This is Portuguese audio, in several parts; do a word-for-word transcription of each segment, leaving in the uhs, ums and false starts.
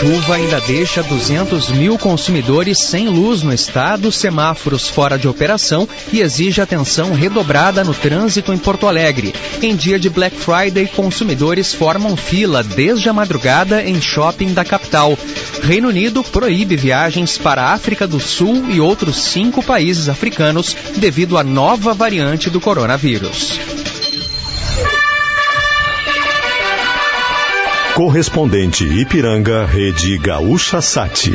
chuva ainda deixa duzentos mil consumidores sem luz no estado, semáforos fora de operação e exige atenção redobrada no trânsito em Porto Alegre. Em dia de Black Friday, consumidores formam fila desde a madrugada em shopping da capital. Reino Unido proíbe viagens para a África do Sul e outros cinco países africanos devido à nova variante do coronavírus. Correspondente Ipiranga, Rede Gaúcha Sat.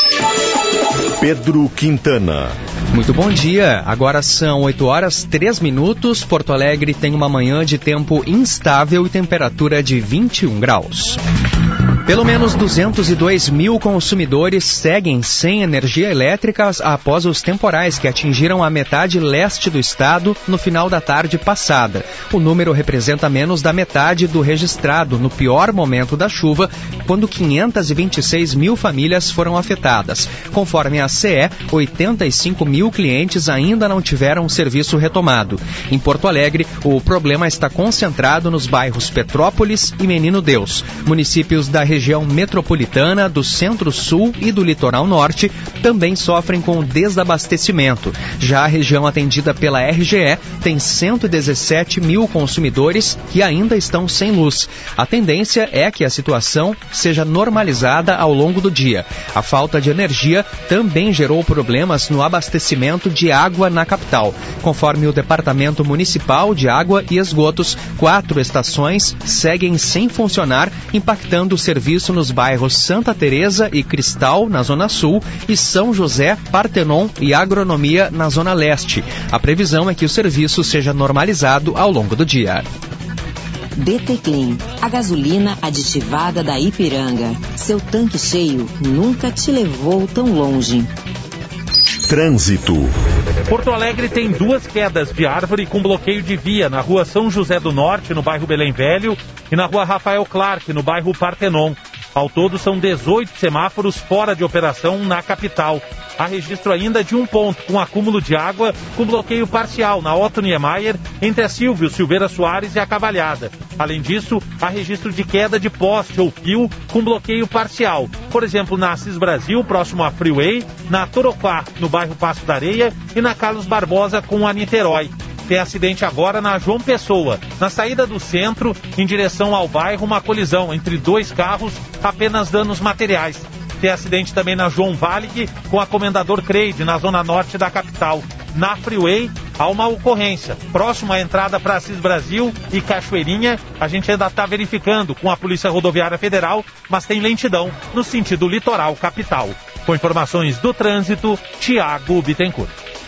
Pedro Quintana. Muito bom dia, agora são oito horas, três minutos. Porto Alegre tem uma manhã de tempo instável e temperatura de vinte e um graus. Pelo menos duzentos e dois mil consumidores seguem sem energia elétrica após os temporais que atingiram a metade leste do estado no final da tarde passada. O número representa menos da metade do registrado no pior momento da chuva, quando quinhentas e vinte e seis mil famílias foram afetadas. Conforme a C E, oitenta e cinco mil clientes ainda não tiveram o serviço retomado. Em Porto Alegre, o problema está concentrado nos bairros Petrópolis e Menino Deus. Municípios da região metropolitana, do Centro-Sul e do Litoral Norte também sofrem com desabastecimento. Já a região atendida pela R G E tem cento e dezessete mil consumidores que ainda estão sem luz. A tendência é que a situação seja normalizada ao longo do dia. A falta de energia também gerou problemas no abastecimento de água na capital. Conforme o Departamento Municipal de Água e Esgotos, quatro estações seguem sem funcionar, impactando o serviço nos bairros Santa Teresa e Cristal, na Zona Sul, e São José, Partenon e Agronomia, na Zona Leste. A previsão é que o serviço seja normalizado ao longo do dia. D T Clean, a gasolina aditivada da Ipiranga. Seu tanque cheio nunca te levou tão longe. Trânsito. Porto Alegre tem duas quedas de árvore com bloqueio de via na rua São José do Norte, no bairro Belém Velho, e na rua Rafael Clark, no bairro Partenon. Ao todo, são dezoito semáforos fora de operação na capital. Há registro ainda de um ponto com acúmulo de água com bloqueio parcial na Otto Niemeyer, entre a Silvio Silveira Soares e a Cavalhada. Além disso, há registro de queda de poste ou fio com bloqueio parcial. Por exemplo, na Assis Brasil, próximo à Freeway, na Torocá, no bairro Passo da Areia, e na Carlos Barbosa com a Niterói. Tem acidente agora na João Pessoa, na saída do centro, em direção ao bairro, uma colisão entre dois carros, apenas danos materiais. Tem acidente também na João Valig, com a Comendador Creide, na zona norte da capital. Na Freeway, há uma ocorrência. Próximo à entrada para Assis Brasil e Cachoeirinha, a gente ainda está verificando com a Polícia Rodoviária Federal, mas tem lentidão no sentido litoral capital. Com informações do trânsito, Tiago Bittencourt.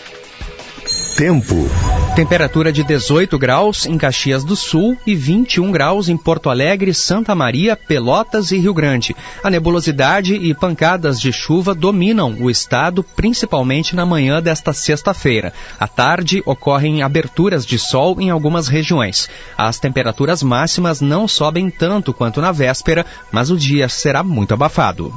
Tempo. Temperatura de dezoito graus em Caxias do Sul e vinte e um graus em Porto Alegre, Santa Maria, Pelotas e Rio Grande. A nebulosidade e pancadas de chuva dominam o estado, principalmente na manhã desta sexta-feira. À tarde, ocorrem aberturas de sol em algumas regiões. As temperaturas máximas não sobem tanto quanto na véspera, mas o dia será muito abafado.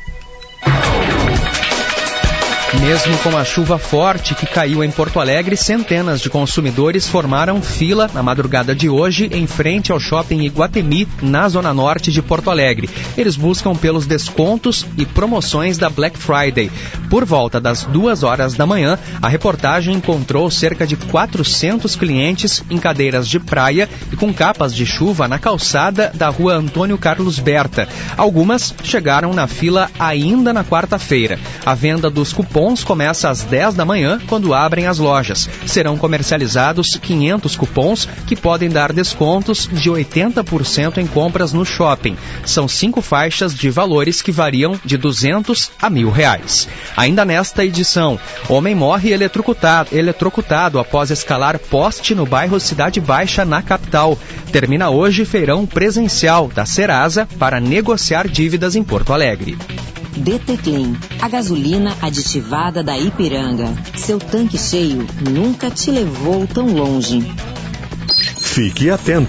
Mesmo com a chuva forte que caiu em Porto Alegre, centenas de consumidores formaram fila na madrugada de hoje em frente ao shopping Iguatemi, na zona norte de Porto Alegre. Eles buscam pelos descontos e promoções da Black Friday. Por volta das duas horas da manhã, a reportagem encontrou cerca de quatrocentos clientes em cadeiras de praia e com capas de chuva na calçada da rua Antônio Carlos Berta. Algumas chegaram na fila ainda na quarta-feira. A venda dos cupons começa às dez da manhã, quando abrem as lojas. Serão comercializados quinhentos cupons que podem dar descontos de oitenta por cento em compras no shopping. São cinco faixas de valores que variam de duzentos a mil reais. Ainda nesta edição, homem morre eletrocutado, eletrocutado após escalar poste no bairro Cidade Baixa, na capital. Termina hoje feirão presencial da Serasa para negociar dívidas em Porto Alegre. D T Clean, a gasolina aditivada da Ipiranga. Seu tanque cheio nunca te levou tão longe. Fique atento.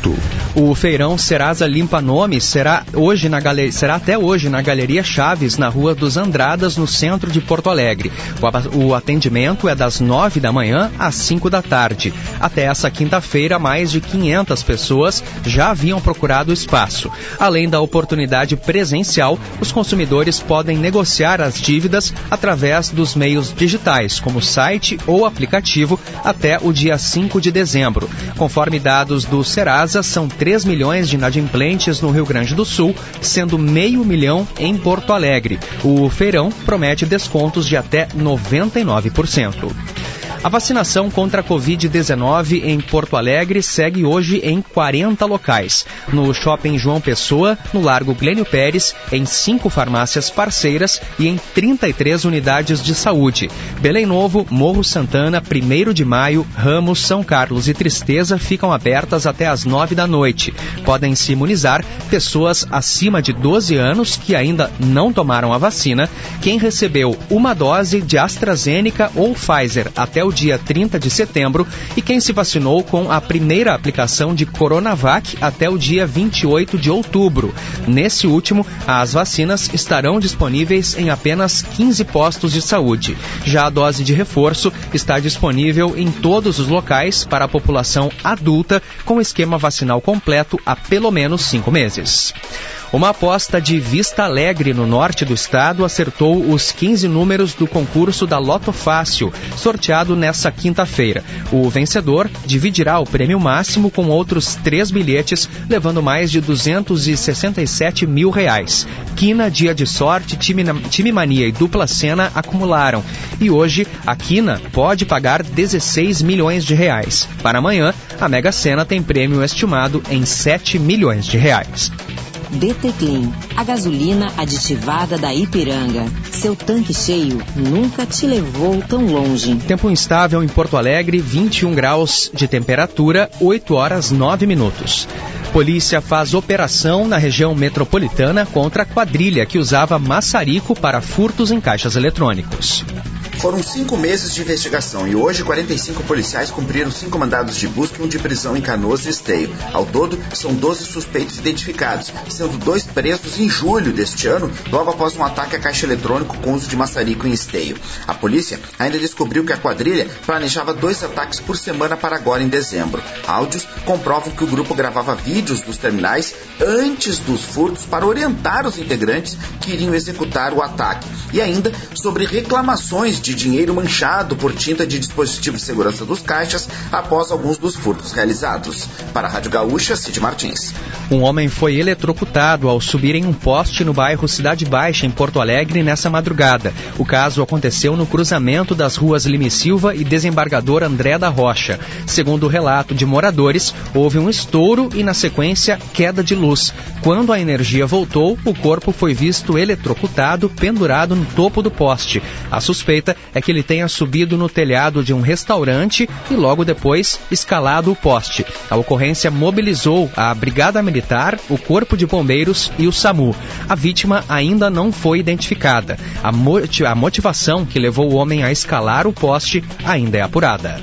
O feirão Serasa Limpa Nome será, hoje na galeria, será até hoje na Galeria Chaves, na Rua dos Andradas, no centro de Porto Alegre. O, o atendimento é das nove da manhã às cinco da tarde. Até essa quinta-feira, mais de quinhentas pessoas já haviam procurado o espaço. Além da oportunidade presencial, os consumidores podem negociar as dívidas através dos meios digitais, como site ou aplicativo, até o dia cinco de dezembro. Conforme dados do Serasa, são três milhões de inadimplentes no Rio Grande do Sul, sendo meio milhão em Porto Alegre. O feirão promete descontos de até noventa e nove por cento. A vacinação contra a covid dezenove em Porto Alegre segue hoje em quarenta locais. No Shopping João Pessoa, no Largo Glênio Pérez, em cinco farmácias parceiras e em trinta e três unidades de saúde. Belém Novo, Morro Santana, primeiro de Maio, Ramos, São Carlos e Tristeza ficam abertas até às nove da noite. Podem se imunizar pessoas acima de doze anos que ainda não tomaram a vacina, quem recebeu uma dose de AstraZeneca ou Pfizer até o dia trinta de setembro e quem se vacinou com a primeira aplicação de Coronavac até o dia vinte e oito de outubro. Nesse último, as vacinas estarão disponíveis em apenas quinze postos de saúde. Já a dose de reforço está disponível em todos os locais para a população adulta com esquema vacinal completo há pelo menos cinco meses. Uma aposta de Vista Alegre, no norte do estado, acertou os quinze números do concurso da Loto Fácil, sorteado nesta quinta-feira. O vencedor dividirá o prêmio máximo com outros três bilhetes, levando mais de duzentos e sessenta e sete mil reais. Quina, Dia de Sorte, Time, Time Mania e Dupla Sena acumularam. E hoje, a Quina pode pagar dezesseis milhões de reais. Para amanhã, a Mega Sena tem prêmio estimado em sete milhões de reais. D T Clean, a gasolina aditivada da Ipiranga. Seu tanque cheio nunca te levou tão longe. Tempo instável em Porto Alegre, vinte e um graus de temperatura, oito horas nove minutos. Polícia faz operação na região metropolitana contra a quadrilha que usava maçarico para furtos em caixas eletrônicos. Foram cinco meses de investigação e hoje quarenta e cinco policiais cumpriram cinco mandados de busca e um de prisão em Canoas e Esteio. Ao todo, são doze suspeitos identificados, sendo dois presos em julho deste ano, logo após um ataque a caixa eletrônico com uso de maçarico em Esteio. A polícia ainda descobriu que a quadrilha planejava dois ataques por semana para agora em dezembro. Áudios comprovam que o grupo gravava vídeos dos terminais antes dos furtos para orientar os integrantes que iriam executar o ataque. E ainda sobre reclamações de de dinheiro manchado por tinta de dispositivo de segurança dos caixas após alguns dos furtos realizados. Para a Rádio Gaúcha, Cid Martins. Um homem foi eletrocutado ao subir em um poste no bairro Cidade Baixa, em Porto Alegre, nessa madrugada. O caso aconteceu no cruzamento das ruas Lime Silva e Desembargador André da Rocha. Segundo o relato de moradores, houve um estouro e, na sequência, queda de luz. Quando a energia voltou, o corpo foi visto eletrocutado, pendurado no topo do poste. A suspeita é que ele tenha subido no telhado de um restaurante e logo depois escalado o poste. A ocorrência mobilizou a Brigada Militar, o Corpo de Bombeiros e o SAMU. A vítima ainda não foi identificada. A, moti- a motivação que levou o homem a escalar o poste ainda é apurada.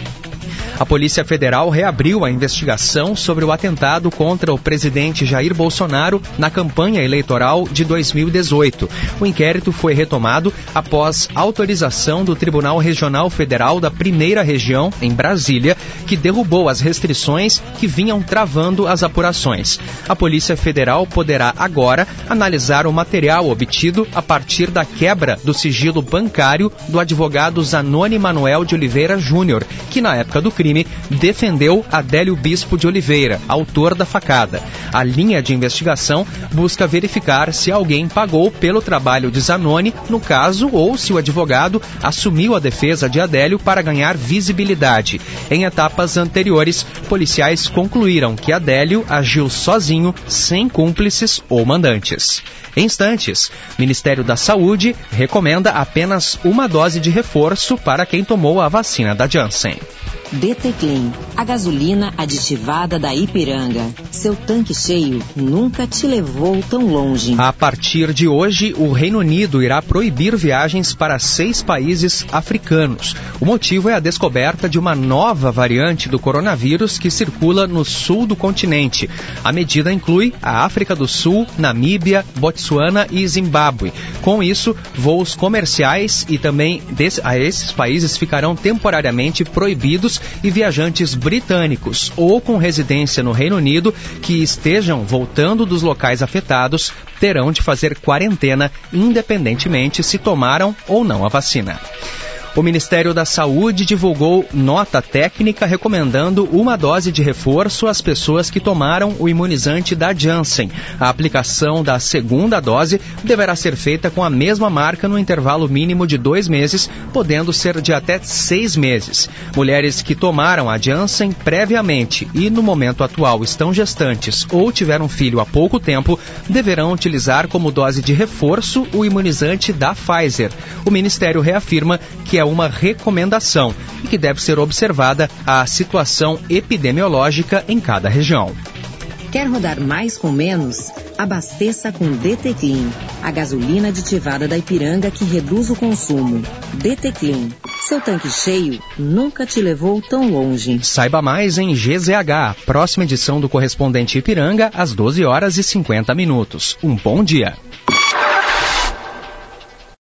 A Polícia Federal reabriu a investigação sobre o atentado contra o presidente Jair Bolsonaro na campanha eleitoral de dois mil e dezoito. O inquérito foi retomado após autorização do Tribunal Regional Federal da Primeira Região, em Brasília, que derrubou as restrições que vinham travando as apurações. A Polícia Federal poderá agora analisar o material obtido a partir da quebra do sigilo bancário do advogado Zanoni Manuel de Oliveira Júnior, que na época do crime defendeu Adélio Bispo de Oliveira, autor da facada. A linha de investigação busca verificar se alguém pagou pelo trabalho de Zanoni no caso ou se o advogado assumiu a defesa de Adélio para ganhar visibilidade. Em etapas anteriores, policiais concluíram que Adélio agiu sozinho, sem cúmplices ou mandantes. Em instantes, Ministério da Saúde recomenda apenas uma dose de reforço para quem tomou a vacina da Janssen. D T Clean, a gasolina aditivada da Ipiranga. Seu tanque cheio nunca te levou tão longe. A partir de hoje, o Reino Unido irá proibir viagens para seis países africanos. O motivo é a descoberta de uma nova variante do coronavírus que circula no sul do continente. A medida inclui a África do Sul, Namíbia, Botsuana e Zimbábue. Com isso, voos comerciais e também desse, a esses países ficarão temporariamente proibidos e viajantes britânicos ou com residência no Reino Unido que estejam voltando dos locais afetados terão de fazer quarentena independentemente se tomaram ou não a vacina. O Ministério da Saúde divulgou nota técnica recomendando uma dose de reforço às pessoas que tomaram o imunizante da Janssen. A aplicação da segunda dose deverá ser feita com a mesma marca no intervalo mínimo de dois meses, podendo ser de até seis meses. Mulheres que tomaram a Janssen previamente e no momento atual estão gestantes ou tiveram filho há pouco tempo, deverão utilizar como dose de reforço o imunizante da Pfizer. O Ministério reafirma que é uma recomendação e que deve ser observada a situação epidemiológica em cada região. Quer rodar mais com menos? Abasteça com D T Clean, a gasolina aditivada da Ipiranga que reduz o consumo. D T Clean, seu tanque cheio nunca te levou tão longe. Saiba mais em G Z H, próxima edição do Correspondente Ipiranga, às doze horas e cinquenta minutos. Um bom dia.